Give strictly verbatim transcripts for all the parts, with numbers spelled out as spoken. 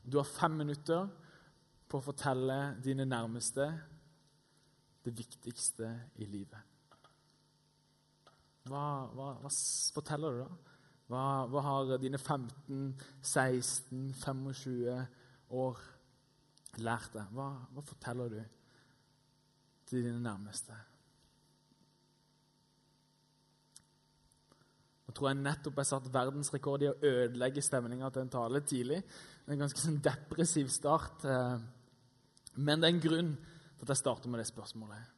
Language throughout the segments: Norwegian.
Du har fem minutter på å fortelle dine nærmeste det viktigste i livet. Hva, hva, hva forteller du da? Hva, hva har dine femten, seksten, tjuefem år lært deg? Hva, hva forteller du til dine nærmeste? Nå tror jeg nettopp jeg satt verdensrekord i å ødelegge stemningen til en tale tidlig. Det er en ganske sånn depressiv start. Men det er en grunn til at jeg starter med det spørsmålet.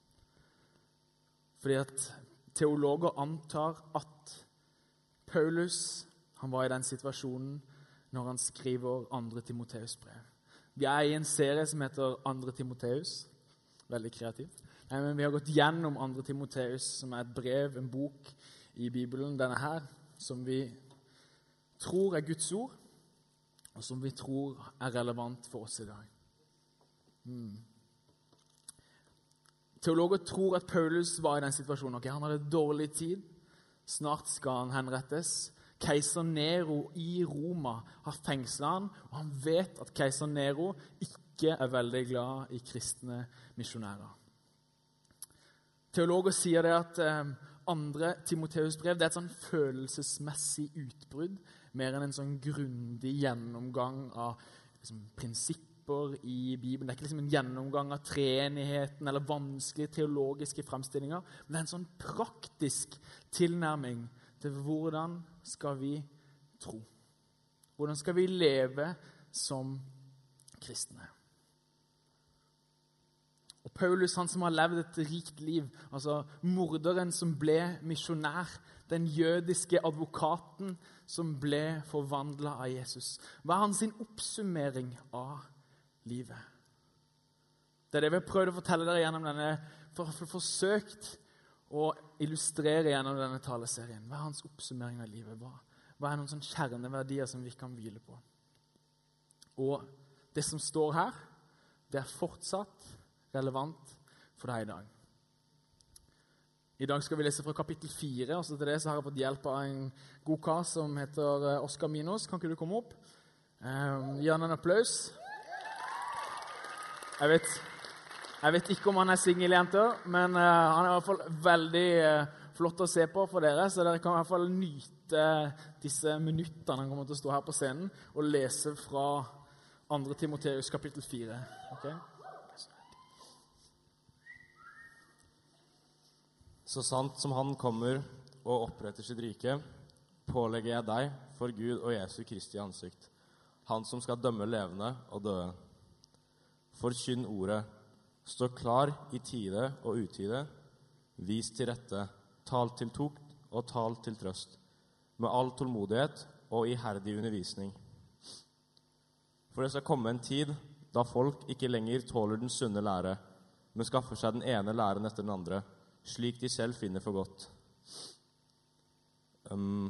Fordi at teologer antar at Paulus, han var i den situasjonen når han skriver andre Timoteus brev. Vi er i en serie som heter andre Timoteus. Veldig kreativt. Nei, men vi har gått gjennom andre Timoteus, som er et brev, en bok i Bibelen, denne her, som vi tror er Guds ord, og som vi tror er relevant for oss i dag. Mm. Teologer tror at Paulus var i den situasjonen. Okay, han hadde dårlig tid. Snart skal han henrettes. Keiser Nero i Roma har fengslet han, og han vet at keiser Nero ikke er veldig glad i kristne misjonærer. Teologer sier det at eh, andre Timoteus brev, det er et sånn følelsesmessig utbrudd, mer enn en sånn grundig gjennomgang av liksom, prinsipper i Bibelen. Det er ikke liksom en gjennomgang av treenigheten eller vanskelige teologiske fremstillinger, men det er en sånn praktisk tilnærming til hvordan skal vi tro. Hvordan skal vi leve som kristne. Og Paulus, han som har levd et rikt liv, altså morderen som ble misjonær, den jødiske advokaten som ble forvandlet av Jesus. Hva er hans oppsummering av livet? Det er det vi har prøvd å fortelle dere gjennom denne, for, for forsøkt å illustrere gjennom denne taleserien. Hva er hans oppsummering av livet? Hva, hva er noen sånne kjerneverdier som vi kan hvile på? Og det som står her, det er fortsatt relevant for deg i dag. I dag skal vi lese fra kapittel fire, og så til det så har jeg fått hjelp av en god kar som heter Oskar Minos. Kan ikke du komme opp? Um, gi han en applaus. Jeg vet, jeg vet ikke om han er singeljenter, men uh, han er i hvert fall veldig uh, flott å se på for dere, så dere kan i hvert fall nyte disse minuttene han kommer til å stå her på scenen og lese fra andre Timoteus kapittel fire. Ok? Så sant som han kommer og oppretter sitt rike, pålegger jeg deg for Gud og Jesu Kristi ansikt, han som skal dømme levende og døde. Forkynn ordet, stå klar i tide og utide, vis til rette, tal til tukt og tal til trøst, med all tålmodighet og iherdig undervisning. For det skal komme en tid da folk ikke lenger tåler den sunne lære, men skaffer seg den ene læren etter den andre, slik de selv finner for godt. Um,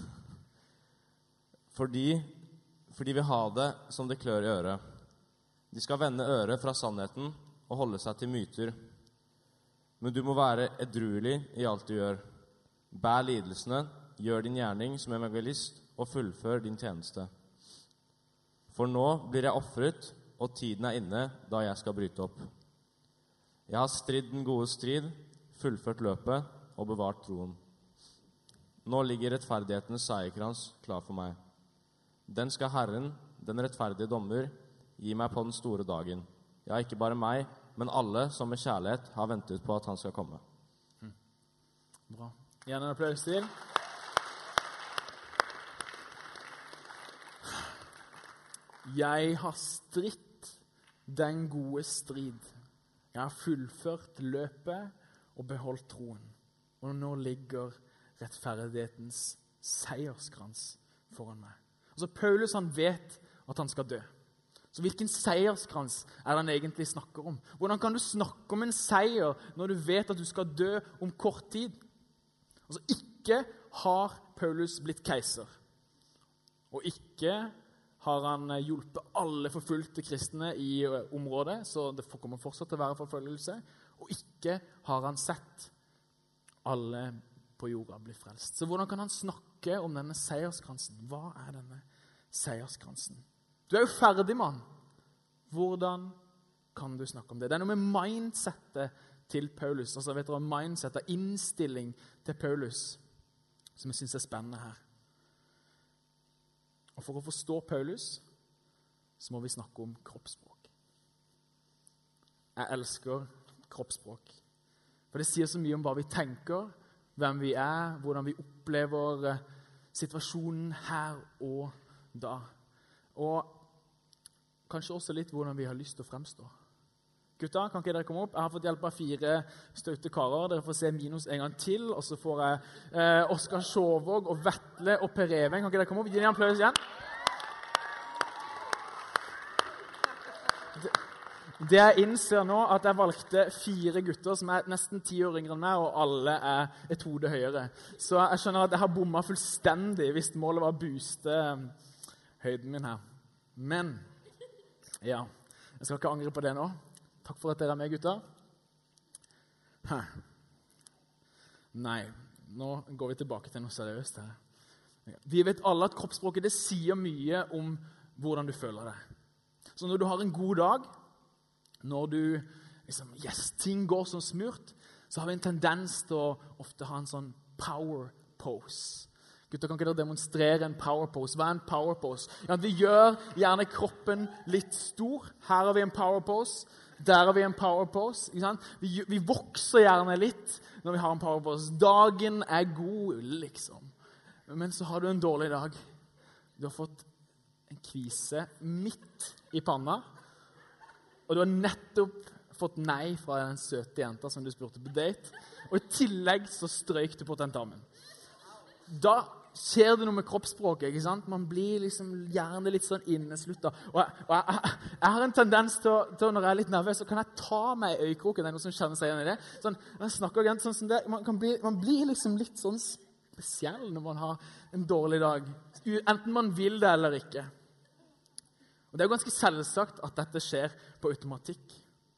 fordi, fordi vi har det som det klør i øret. De skal vende øret fra sannheten og holde seg til myter. Men du må være edruelig i alt du gjør. Bær lidelsene, gjør din gjerning som evangelist og fullfør din tjeneste. For nå blir jeg offret, og tiden er inne da jeg skal bryte opp. Jeg har stridd den gode strid, fullført løpet og bevart troen. Nå ligger rettferdighetens seierkrans klar for meg. Den skal Herren, den rettferdige dommer, gi meg på den store dagen. Ja, ikke bare meg, men alle som med kjærlighet har ventet på at han skal komme. Mm. Bra. Gjerne en applaus til. Jeg har stritt den gode strid. Jeg har fullført løpet og beholdt troen. Og nå ligger rettferdighetens seierskrans foran meg. Altså Paulus, han vet at han skal dø. Så hvilken seierskrans er det han egentlig snakker om? Hvordan kan du snakke om en seier når du vet at du skal dø om kort tid? Altså ikke har Paulus blitt keiser. Og ikke har han hjulpet alle forfulgte kristne i området, så det kommer fortsatt til å være forfølgelse. Og ikke har han sett alle på jorda bli frelst. Så hvordan kan han snakke om denne seierskransen? Hva er denne seierskransen? Du er jo ferdig, mann. Hvordan kan du snakke om det? Det er noe med mindsetet til Paulus. Altså, vet dere, mindset, innstilling til Paulus, som jeg synes er spennende her. Og for å forstå Paulus, så må vi snakke om kroppsspråk. Jeg elsker kroppsspråk. For det sier så mye om hva vi tenker, hvem vi er, hvordan vi opplever situasjonen her og da. Og kanskje også litt hvordan vi har lyst til å fremstå. Gutta, kan ikke dere komme opp? Jeg har fått hjelp av fire støtte karer. Dere får se minus en gang til, og så får jeg eh, Oskar Sjåvåg og Vettle og Per Even. Kan ikke dere komme opp? Gi en applaus igjen. Det, det jeg innser nå, at jeg valgte fire gutter som er nesten ti år yngre enn meg, og alle er et hode høyere. Så jeg skjønner at jeg har bommet fullstendig hvis målet var å booste høyden min her. Men, ja, jeg skal ikke angre på det nå. Takk for at dere er med, gutter. Hæ. Nei, nå går vi tilbake til noe seriøst her. Vi vet alle at kroppsspråket, det sier mye om hvordan du føler deg. Så når du har en god dag, når du, liksom, yes, ting går som smurt, så har vi en tendens til å ofte ha en sånn power pose. Gutter, kan ikke dere demonstrere en power pose? Hva er en power pose? Ja, vi gjør gjerne kroppen litt stor. Her har vi en power pose. Der har vi en power pose. Ikke sant? Vi, vi vokser gjerne litt når vi har en power pose. Dagen er god, liksom. Men så har du en dårlig dag. Du har fått en kvise midt i panna, og du har nettopp fått nei fra den søte jenta som du spurte på date, og i tillegg så strøyk du på tentamen. Da skjer det noe med kroppsspråket, ikke sant? Man blir liksom gjerne litt sånn innesluttet. Og, jeg, og jeg, jeg har en tendens til, å, til når jeg er litt nervøs, så kan jeg ta meg i øyekroken. Det er noe som kjenner seg igjen i det. Sånn, jeg snakker igjen sånn som det. Man, kan bli, man blir liksom litt sånn spesiell når man har en dårlig dag. Enten man vil det eller ikke. Og det er jo ganske selvsagt at dette skjer på automatikk.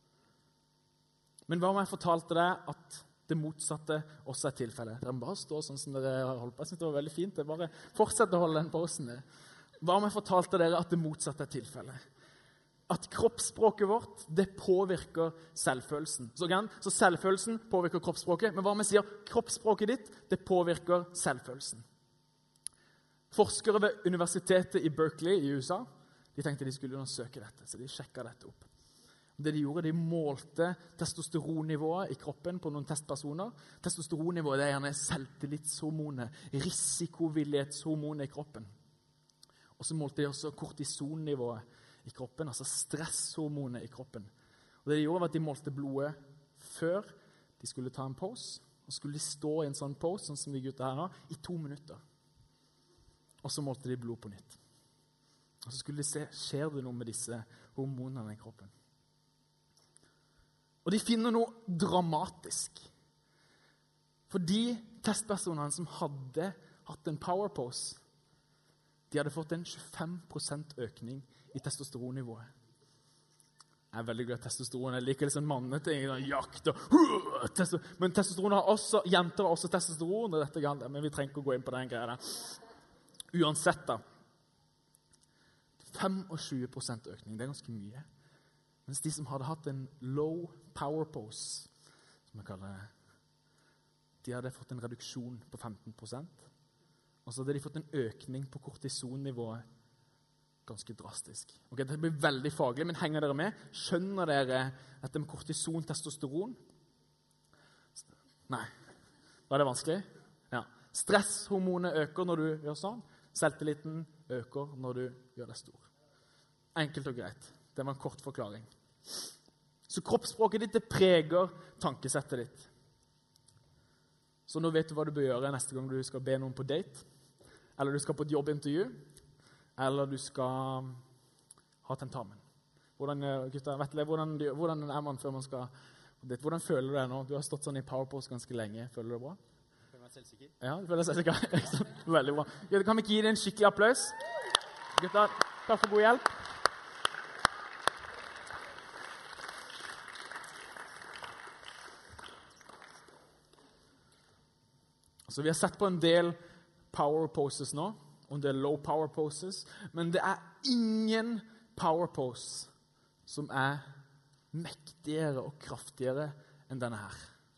Men hva om jeg fortalte deg at det motsatte også er tilfellet? Dere må bare stå sånn som dere har holdt på. Jeg synes det var veldig fint. Det bare fortsett å holde den posen. Hva om jeg fortalte dere at det motsatte er tilfellet? At kroppsspråket vårt, det påvirker selvfølelsen. Så, så selvfølelsen påvirker kroppsspråket. Men hva om jeg sier kroppsspråket ditt, det påvirker selvfølelsen? Forskere ved universitetet i Berkeley i U S A, de tenkte de skulle undersøke dette, så de sjekket dette opp. Det de gjorde, de målte testosteronnivået i kroppen på noen testpersoner. Testosteronnivået, det er gjerne selvtillitshormonet, risikovillighetshormonet i kroppen. Og så målte de også kortisonnivået i kroppen, altså stresshormonet i kroppen. Og det de gjorde var at de målte blodet før de skulle ta en pose, og skulle de stå i en sånn pose, sånn som vi gutter her nå, i to minutter. Og så målte de blod på nytt. Og så skulle de se, skjer det noe med disse hormonene i kroppen. Og de finner noe dramatisk. For de testpersonene som hadde hatt en power pose, de hadde fått en tjuefem prosent økning i testosteronnivået. Jeg er veldig glad i testosteron. Jeg liker litt sånn manneting, jakt og uh, testosteron. Men testosteron har også, jenter har også testosteron, og dette galt, men vi trenger ikke å gå inn på den greia der. Uansett da, tjuefem prosent økning, det er ganske mye. Mens de som hadde hatt en low power pose, som jeg kaller det, de hadde fått en reduksjon på femten prosent. Og så hadde de fått en økning på kortisonnivået ganske drastisk. Ok, det blir veldig faglig, men henger dere med? Skjønner dere dette med kortison, testosteron? Nei. Var det vanskelig? Ja. Stresshormonet øker når du gjør sånn. Selvtilliten øker når du gjør deg stor. Enkelt og greit. Det var en kort forklaring. Så kroppsspråket ditt, det preger tankesettet ditt. Så nå vet du hva du bør gjøre neste gang du skal be noen på date, eller du skal på et jobbintervju, eller du skal ha tentamen. Hvordan, gutter, Vettle, hvordan, hvordan er man før man skal på date? Hvordan føler du deg nå? Du har stått sånn i PowerPost ganske lenge. Føler du deg bra? Jeg føler meg selvsikker. Ja, du føler deg selvsikker. Veldig bra. Gutter, kan vi ikke gi deg en skikkelig applaus? Gutter, takk for god hjelp. Så vi har sett på en del power poses nå, om det er low power poses, men det er ingen power pose som er mektigere og kraftigere enn denne her.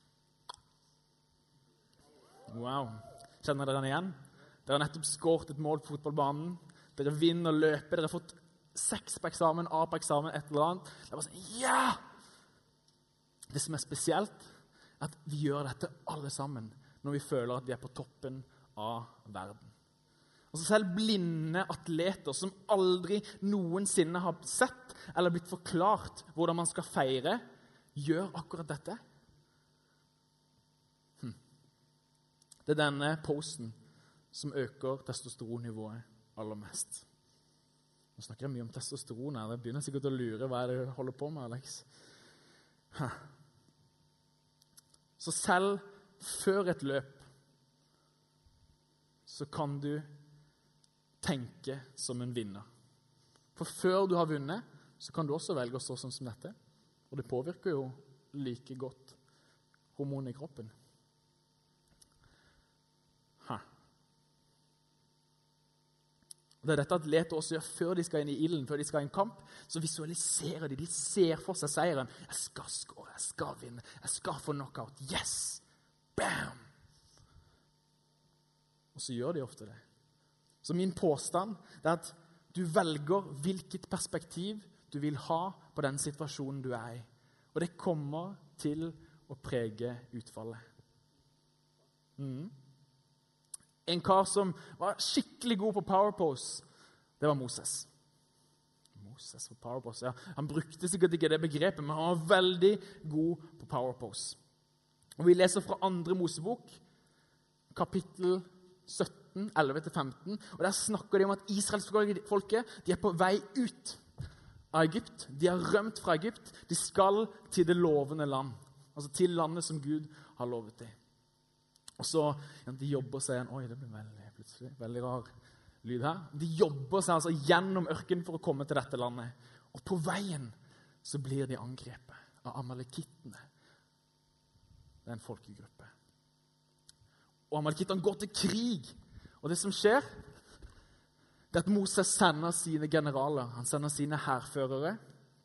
Wow. Kjenner dere den igjen? Dere har nettopp skåret et mål på fotballbanen. Dere vinner løpet. Dere har fått seks på eksamen, A på eksamen, et eller annet. Det er bare sånn, ja! Det som er spesielt, er at vi gjør dette alle sammen når vi føler at vi er på toppen av verden. Altså selv blinde atleter som aldri noensinne har sett eller blitt forklart hvordan man skal feire, gjør akkurat dette. Hm. Det er denne posen som øker testosteronnivået aller mest. Nå snakker jeg mye om testosteron her. Jeg begynner sikkert å lure hva er det du holder på med, Alex. Hæ. Så selv før et løp så kan du tenke som en vinner. For før du har vunnet, så kan du også velge å stå sånn som dette. Og det påvirker jo like godt hormoner i kroppen. Ha. Det er dette atleter også gjør før de skal inn i ilden, før de skal inn i kamp. Så visualiserer de, de ser for seg seieren. Jeg skal skåre, jeg skal vinne, jeg skal få knockout. Yes! Bam! Og så gjør de ofte det. Så min påstand er at du velger hvilket perspektiv du vil ha på den situasjonen du er i. Og det kommer til å prege utfallet. Mm. En kar som var skikkelig god på power pose, det var Moses. Moses på power pose, ja. Han brukte sikkert ikke det begrepet, men han var veldig god på power pose. Og vi leser fra andre Mosebok, kapittel sytten, elleve til femten, og der snakker de om at Israelsfolket, de er på vei ut av Egypt. De har rømt fra Egypt. De skal til det lovende land, altså til landet som Gud har lovet til. Og så, ja, de jobber seg, oi, det blir veldig, plutselig, veldig rar lyd her. De jobber seg altså gjennom ørkenen for å komme til dette landet. Og på veien så blir de angrepet av amalekittene. Det er en folkegruppe. Og amalekittene går til krig. Og det som skjer, det er at Moses sender sine generaler, han sender sine hærførere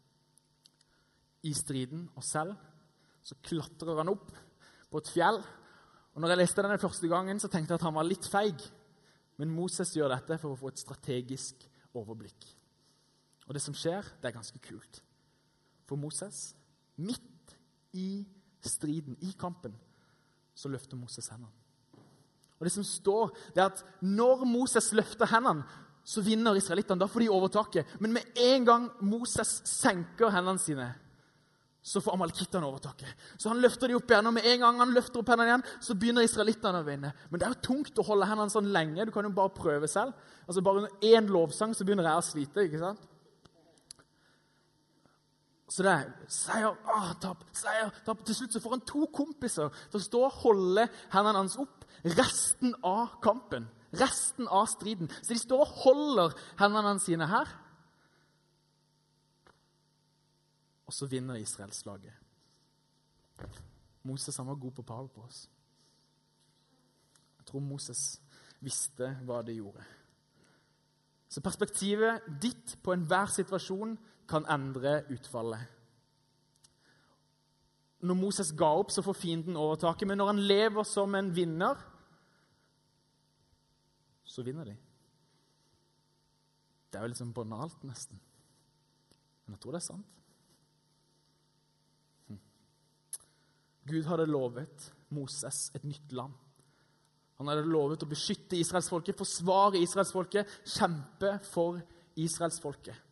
i striden, og selv så klatrer han opp på et fjell. Og når jeg leste denne første gangen, så tenkte jeg at han var litt feig. Men Moses gjør dette for å få et strategisk overblikk. Og det som skjer, det er ganske kult. For Moses, midt i striden, i kampen, så løfter Moses hendene. Og det som står, det er at når Moses løfter hendene, så vinner israelittene, da får de overtaket. Men med en gang Moses senker hendene sine, så får amalekittene overtaket. Så han løfter de opp igjen, og med en gang han løfter opp hendene igjen, så begynner israelittene å vinne. Men det er jo tungt å holde hendene sånn lenge, du kan jo bare prøve selv. Altså bare under en lovsang så begynner jeg å slite, ikke sant? Så det er seier, ah, tapp, seier, tapp. Til slutt så får han to kompiser til å stå og holde hendene hans opp resten av kampen, resten av striden. Så de står og holder hendene sine her. Og så vinner Israels laget. Moses han var god på power pose. Jeg tror Moses visste hva det gjorde. Så perspektivet ditt på enhver situasjon kan endre utfallet. Når Moses ga opp, så får fienden overtaket, men når han lever som en vinner, så vinner de. Det er jo litt sånn banalt nesten. Men jeg tror det er sant. Hm. Gud hadde lovet Moses et nytt land. Han hadde lovet å beskytte Israelsfolket, forsvare Israelsfolket, kjempe for Israelsfolket.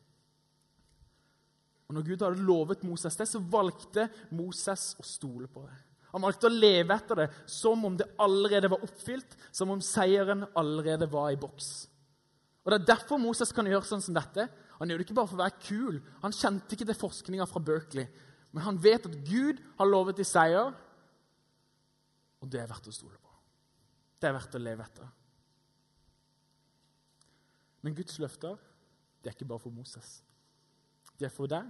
Og når Gud hadde lovet Moses det, så valgte Moses å stole på det. Han valgte å leve etter det, som om det allerede var oppfylt, som om seieren allerede var i boks. Og det er derfor Moses kan gjøre sånn som dette. Han gjør det ikke bare for å være kul. Han kjente ikke til forskningen fra Berkeley. Men han vet at Gud har lovet i seier, og det er verdt å stole på. Det er verdt å leve etter. Men Guds løfter, det er ikke bare for Moses. Det er for deg,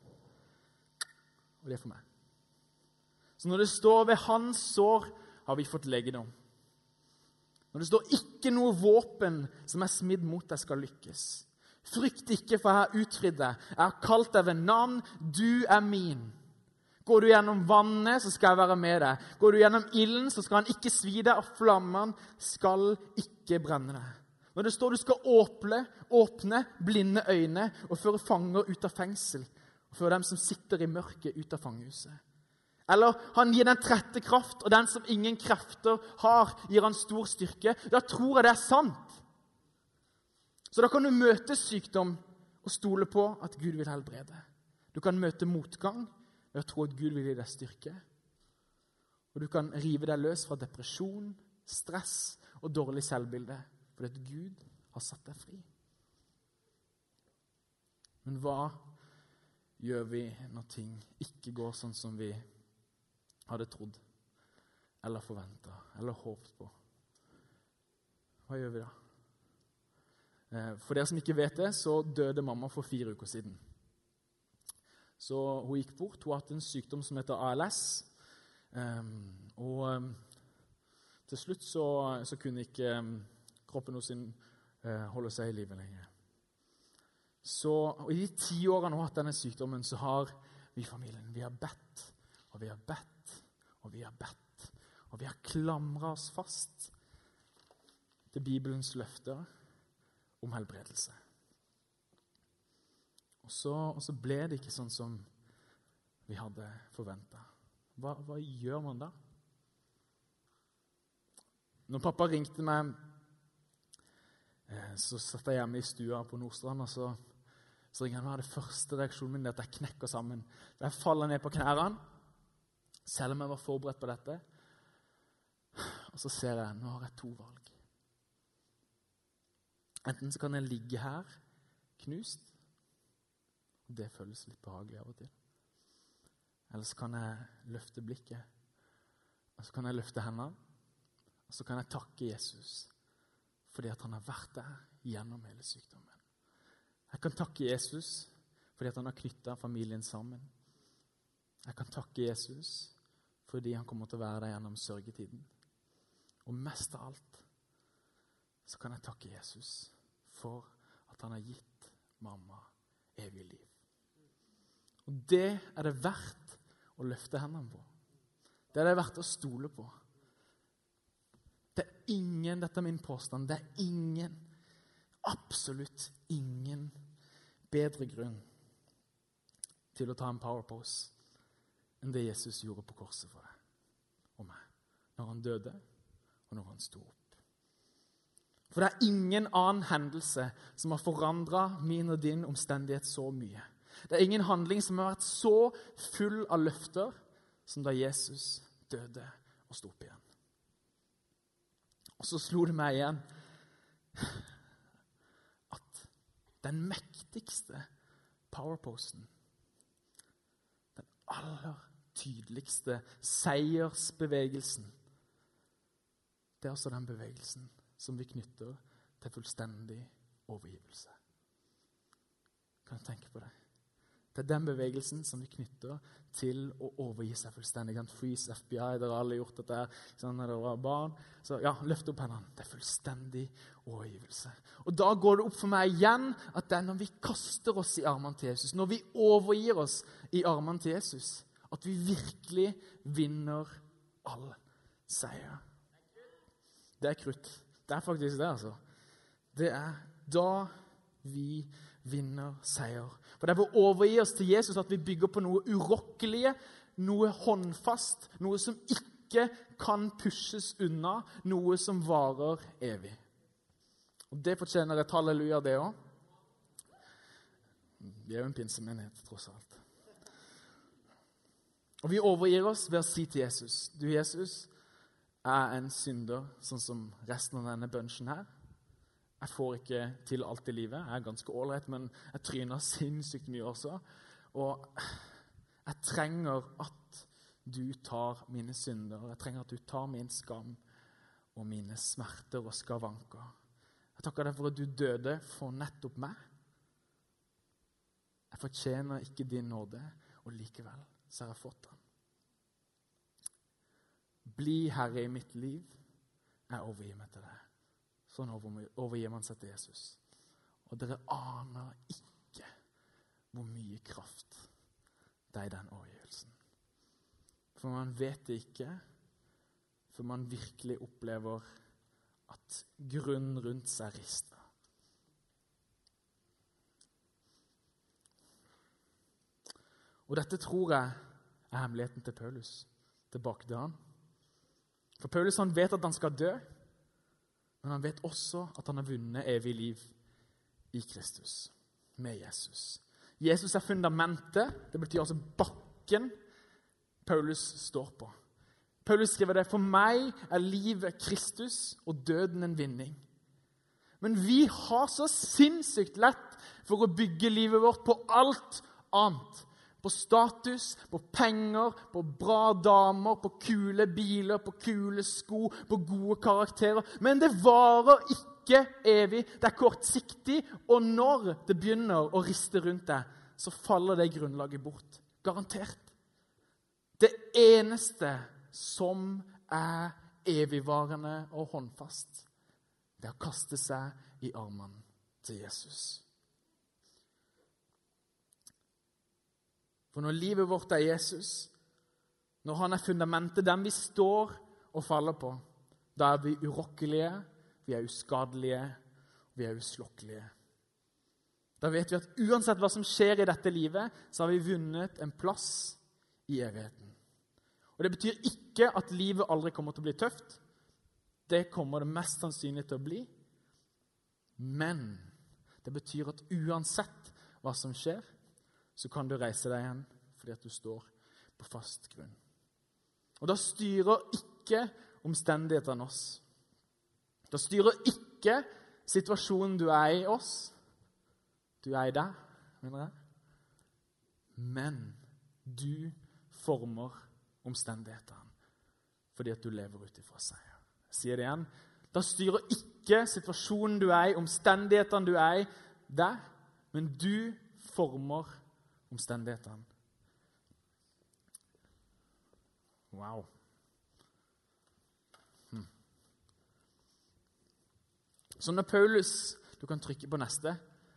og det er for meg. Så når det står ved hans sår, har vi fått legedom. Når det står ikke noe våpen som er smidd mot deg skal lykkes. Frykt ikke, for jeg har utfridd deg. Jeg har kalt deg ved navn, du er min. Går du gjennom vannet, så skal jeg være med deg. Går du gjennom ilden, så skal han ikke svi deg, og flammen skal ikke brenne deg. Når det står du skal åpne, åpne blinde øyne og føre fanger ut av fengsel, og føre dem som sitter i mørket ut av fangehuset. Eller han gir den trette kraft, og den som ingen krefter har, gir han stor styrke. Da tror jeg det er sant. Så da kan du møte sykdom og stole på at Gud vil helbrede. Du kan møte motgang ved å tro at Gud vil gi deg styrke. Og du kan rive deg løs fra depresjon, stress og dårlig selvbilde, fordi at Gud har satt deg fri. Men hva gjør vi når ting ikke går sånn som vi hadde trodd, eller forventet, eller håpet på? Hva gjør vi da? For dere som ikke vet det, så døde mamma for fire uker siden. Så hun gikk bort. Hun har hatt en sykdom som heter A L S. Og til slutt så, så kunne ikke kroppen hos sin holde seg i livet lenger. Så og i de ti årene hun har hatt denne sykdommen, så har vi i familien, vi har bedt, og vi har bedt, og vi har bedt, og vi har klamret oss fast til Bibelens løfter om helbredelse. Og så, og så ble det ikke sånn som vi hadde forventet. Hva, hva gjør man da? Når pappa ringte meg, så satt jeg hjemme i stua på Nordstrand, og så, så ringer han meg. Det første reaksjonen min er at jeg knekker sammen. Jeg faller ned på knærene, selv om jeg var forberedt på dette. Og så ser jeg, nå har jeg to valg. Enten så kan jeg ligge her, knust, og det føles litt behagelig av og til. Eller så kan jeg løfte blikket, og så kan jeg løfte hendene, og så kan jeg takke Jesus, fordi at han har vært der gjennom hele sykdommen. Jeg kan takke Jesus, fordi at han har knyttet familien sammen. Jeg kan takke Jesus, fordi han kommer til å være der gjennom sørgetiden. Og mest av alt, så kan jeg takke Jesus for at han har gitt mamma evig liv. Og det er det verdt å løfte hendene på. Det er det verdt å stole på. Det er ingen, dette er min påstand, det er ingen, absolutt ingen bedre grunn til å ta en powerpose enn det Jesus gjorde på korset for deg og meg, når han døde og når han sto opp. For det er ingen annen hendelse som har forandret min og din omstendighet så mye. Det er ingen handling som har vært så full av løfter som da Jesus døde og sto opp igjen. Og så slo det meg igjen at den mektigste powerposten, den aller tydeligste seiersbevegelsen, det er også den bevegelsen som vi knytter til fullstendig overgivelse. Kan du tenke på det? Det er den bevegelsen som vi knytter til å overgi seg fullstendig. Freeze F B I, dere har alle gjort dette sånn, når dere var barn. Så ja, løft opp hendene. Det er fullstendig overgivelse. Og da går det opp for meg igjen at det er når vi kaster oss i armene til Jesus, når vi overgir oss i armene til Jesus, at vi virkelig vinner all seier. Det er krutt. Det er faktisk det, altså. Det er da vi vinner seier. For det er ved å overgi oss til Jesus at vi bygger på noe urokkelige, noe håndfast, noe som ikke kan pushes unna, noe som varer evig. Og det fortjener et halleluja, det også. Vi er jo en pinsemenighet, tross alt. Og vi overgir oss ved å si til Jesus, du Jesus, er en synder, sånn som resten av denne bunchen her. Jeg får ikke til alt i livet. Jeg er ganske ålreit, men jeg tryner sinnssykt mye også. Og jeg trenger at du tar mine synder. Jeg trenger at du tar min skam og mine smerter og skavanker. Jeg takker deg for at du døde for nettopp meg. Jeg fortjener ikke din nåde, og likevel så har jeg fått den. Bli herre i mitt liv. Jeg overgir meg til deg. sånn overgir man seg til Jesus. Og dere aner ikke hvor mye kraft det er i den overgivelsen. For man vet det ikke, for man virkelig opplever at grunnen rundt seg rister. Og dette tror jeg er hemmeligheten til Paulus, tilbake til han. For Paulus han vet at han skal dø, men han vet også at han har vunnet evig liv i Kristus, med Jesus. Jesus er fundamentet, det betyr altså bakken Paulus står på. Paulus skriver det, for meg er livet Kristus og døden en vinning. Men vi har så sinnssykt lett for å bygge livet vårt på alt annet. På status, på penger, på bra damer, på kule biler, på kule sko, på gode karakterer. Men det varer ikke evig, det er kortsiktig, og når det begynner å riste rundt deg, så faller det grunnlaget bort. Garantert. Det eneste som er evigvarende og håndfast, det er å kaste seg i armene til Jesus. For når livet vårt er Jesus, når han er fundamentet, den vi står og faller på, da er vi urokkelige, vi er uskadelige, vi er uslokkelige. Da vet vi at uansett hva som skjer i dette livet, så har vi vunnet en plass i evigheten. Og det betyr ikke at livet aldri kommer til å bli tøft. Det kommer det mest sannsynlig til å bli. Men det betyr at uansett hva som skjer, så kan du reise deg igjen fordi at du står på fast grunn. Og da styrer ikke omstendighetene oss. Da styrer ikke situasjonen du er i oss. Du er i deg, mener jeg. Men du former omstendighetene fordi at du lever ut ifra seg. Jeg sier det igjen. Da styrer ikke situasjonen du er i, omstendighetene du er i, deg, men du former omstendighetene. Wow. Hmm. Så når Paulus, du kan trykke på neste,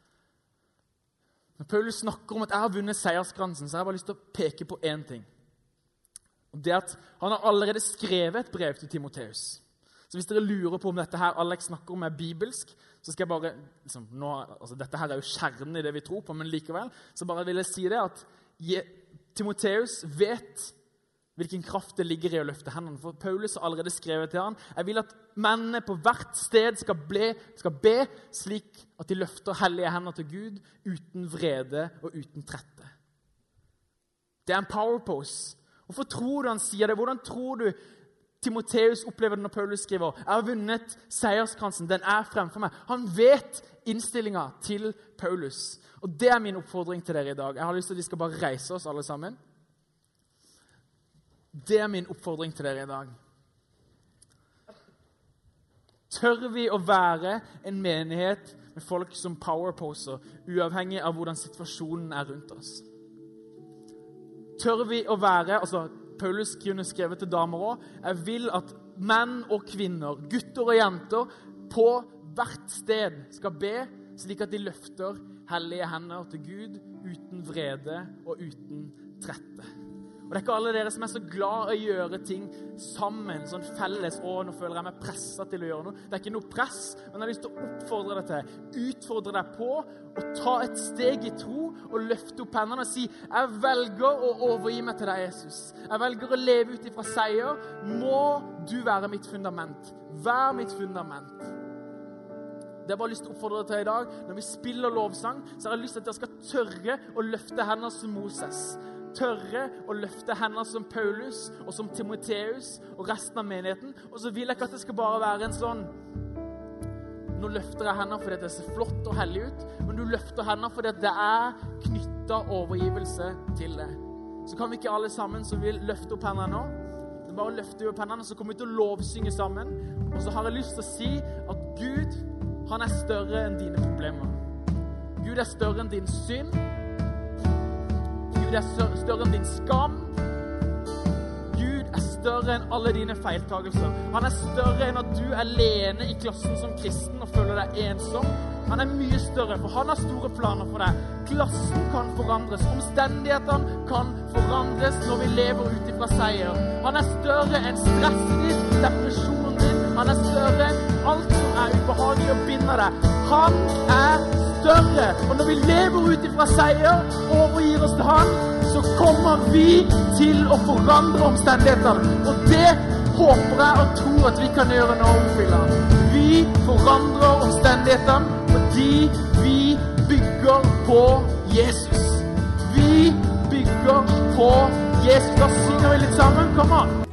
når Paulus snakker om at jeg har vunnet seierskransen, så har jeg bare lyst til å peke på en ting. Og det er at han har allerede skrevet et brev til Timotheus. Så hvis dere lurer på om dette her Alex snakker om er bibelsk, så skal jeg bare, liksom, nå, altså dette her er jo kjernen i det vi tror på, men likevel, så bare vil jeg si det at Timotheus vet hvilken kraft det ligger i å løfte hendene. For Paulus har allerede skrevet til han, jeg vil at mennene på hvert sted skal, ble, skal be slik at de løfter hellige hender til Gud uten vrede og uten trette. Det er en powerpose. Hvorfor tror du han sier det? Hvordan tror du Timotheus opplever det når Paulus skriver, jeg har vunnet seierskransen, den er fremfor meg. Han vet innstillingen til Paulus. Og det er min oppfordring til dere i dag. Jeg har lyst til at vi skal bare reise oss alle sammen. Det er min oppfordring til dere i dag. Tør vi å være en menighet med folk som powerposer, uavhengig av hvordan situasjonen er rundt oss? Tør vi å være, altså Paulus kunne skrevet til damer også, jeg vil at menn og kvinner, gutter og jenter, på hvert sted skal be, slik at de løfter hellige hender til Gud, uten vrede og uten trette. Og det er ikke alle dere som er så glad å gjøre ting sammen, sånn felles, å, nå føler jeg meg presset til å gjøre noe. Det er ikke noe press, men jeg har lyst til å oppfordre deg til, utfordre deg på, å ta et steg i tro, og løfte opp hendene og si, jeg velger å overgi meg til deg, Jesus. Jeg velger å leve ut ifra seier. Må du være mitt fundament. Vær mitt fundament. Det er bare lyst til å oppfordre deg til i dag. Når vi spiller lovsang, så har jeg lyst til at dere skal tørre å løfte hendene som Moses. Tørre å løfte hendene som Paulus og som Timotheus og resten av menigheten. Og så vil jeg ikke at det skal bare være en sånn, nå løfter jeg hendene fordi det ser flott og hellig ut, men du løfter hendene fordi det er knyttet overgivelse til det. Så kan vi ikke alle sammen som vil løfte opp hendene nå, så bare løfter vi opp hendene, så kommer vi til å lovsynge sammen. Og så har jeg lyst til å si at Gud, han er større enn dine problemer. Gud er større enn din synd. Gud er større enn din skam. Gud er større enn alle dine feiltagelser. Han er større enn at du er alene i klassen som kristen og føler deg ensom. Han er mye større, for han har store planer for deg. Klassen kan forandres, omstendighetene kan forandres når vi lever ut ifra seier. Han er større enn stresset ditt, depresjonen din. Han er større enn alt som er ubehagelig og binder deg. Han er større, og når vi lever ut ifra seier og overgir oss til han, så kommer vi til å forandre omstendighetene. Og det håper jeg og tror at vi kan gjøre nå, Fylla. Vi forandrer omstendighetene fordi vi bygger på Jesus. Vi bygger på Jesus. Da synger vi litt sammen. Kom an!